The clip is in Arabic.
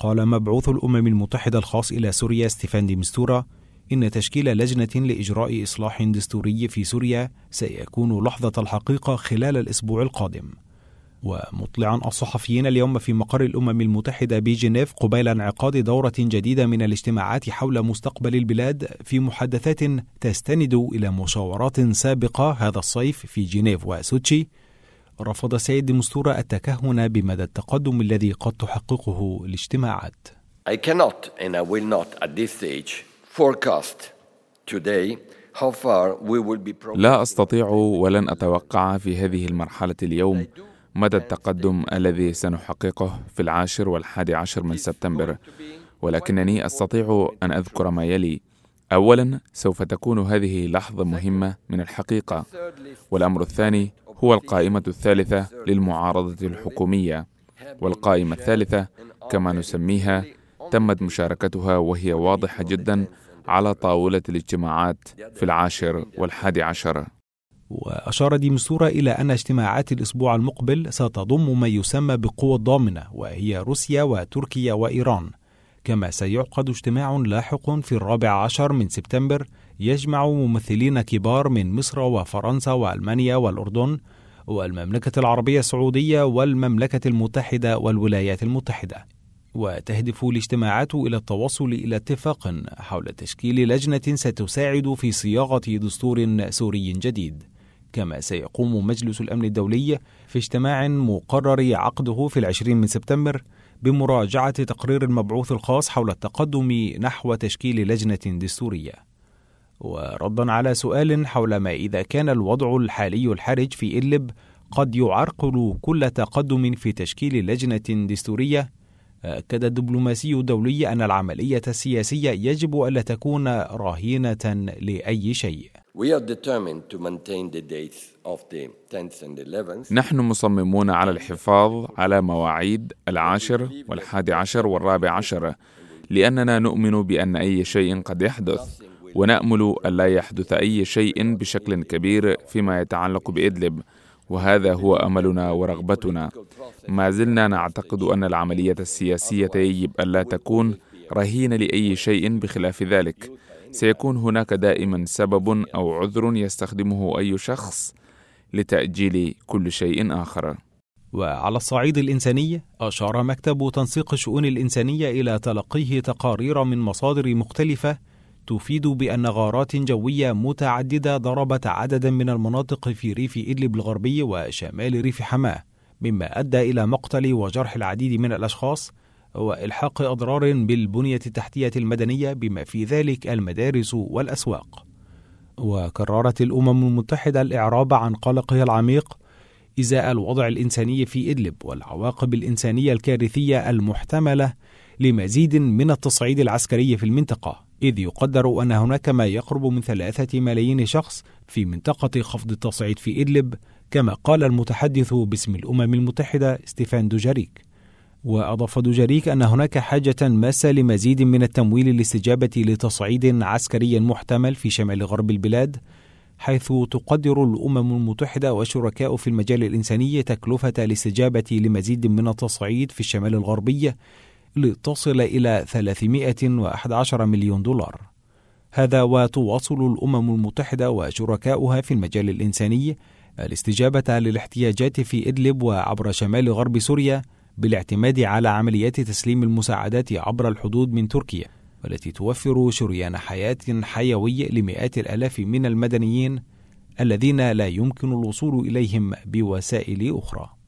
وقال مبعوث الأمم المتحدة الخاص إلى سوريا ستيفان دي مستورا إن تشكيل لجنة لإجراء إصلاح دستوري في سوريا سيكون لحظة الحقيقة خلال الأسبوع القادم. ومطلعا الصحفيين اليوم في مقر الأمم المتحدة بجنيف قبيل انعقاد دورة جديدة من الاجتماعات حول مستقبل البلاد في محادثات تستند إلى مشاورات سابقة هذا الصيف في جنيف وسوتشي، رفض السيد مستورا التكهن بمدى التقدم الذي قد تحققه الاجتماعات. I cannot and I will not at this stage forecast today how far we will be. لا أستطيع ولن أتوقع في هذه المرحلة اليوم مدى التقدم الذي سنحققه في 10 و11 من سبتمبر، ولكنني أستطيع أن أذكر ما يلي. أولا، سوف تكون هذه لحظة مهمة من الحقيقة، والأمر الثاني هو القائمة الثالثة للمعارضة الحكومية، والقائمة الثالثة كما نسميها تمت مشاركتها وهي واضحة جدا على طاولة الاجتماعات في 10 و11. وأشار دي مستورا إلى أن اجتماعات الأسبوع المقبل ستضم ما يسمى بالقوى الضامنة، وهي روسيا وتركيا وإيران. كما سيعقد اجتماع لاحق في 14 من سبتمبر يجمع ممثلين كبار من مصر وفرنسا وألمانيا والأردن والمملكة العربية السعودية والمملكة المتحدة والولايات المتحدة. وتهدف الاجتماعات إلى التوصل إلى اتفاق حول تشكيل لجنة ستساعد في صياغة دستور سوري جديد. كما سيقوم مجلس الأمن الدولي في اجتماع مقرر عقده في 20 من سبتمبر بمراجعة تقرير المبعوث الخاص حول التقدم نحو تشكيل لجنة دستورية. وردا على سؤال حول ما إذا كان الوضع الحالي الحرج في إدلب قد يعرقل كل تقدم في تشكيل لجنة دستورية، أكد الدبلوماسي الدولي أن العملية السياسية يجب ألا تكون رهينة لأي شيء. نحن مصممون على الحفاظ على مواعيد 10 و11 و14 لأننا نؤمن بأن أي شيء قد يحدث، ونأمل ألا يحدث أي شيء بشكل كبير فيما يتعلق بإدلب، وهذا هو أملنا ورغبتنا. ما زلنا نعتقد أن العملية السياسية يجب ألا تكون رهينة لأي شيء، بخلاف ذلك سيكون هناك دائما سبب أو عذر يستخدمه أي شخص لتأجيل كل شيء آخر. وعلى الصعيد الإنساني، أشار مكتب تنسيق الشؤون الإنسانية إلى تلقيه تقارير من مصادر مختلفة تفيد بأن غارات جوية متعددة ضربت عددا من المناطق في ريف إدلب الغربي وشمال ريف حماة، مما أدى إلى مقتل وجرح العديد من الأشخاص وإلحاق أضرار بالبنية التحتية المدنية بما في ذلك المدارس والأسواق. وكررت الأمم المتحدة الإعراب عن قلقها العميق إزاء الوضع الإنساني في إدلب والعواقب الإنسانية الكارثية المحتملة لمزيد من التصعيد العسكري في المنطقة، إذ يقدر أن هناك ما يقرب من 3 ملايين شخص في منطقة خفض التصعيد في إدلب، كما قال المتحدث باسم الأمم المتحدة ستيفان دوجاريك. وأضاف دوجاريك أن هناك حاجة ماسة لمزيد من التمويل للاستجابة لتصعيد عسكري محتمل في شمال غرب البلاد، حيث تقدر الأمم المتحدة والشركاء في المجال الإنساني تكلفة الاستجابة لمزيد من التصعيد في الشمال الغربي لتصل إلى 311 مليون دولار. هذا وتواصل الأمم المتحدة وشركاؤها في المجال الإنساني الاستجابة للاحتياجات في إدلب وعبر شمال غرب سوريا بالاعتماد على عمليات تسليم المساعدات عبر الحدود من تركيا، والتي توفر شريان حياة حيوي لمئات الآلاف من المدنيين الذين لا يمكن الوصول إليهم بوسائل أخرى.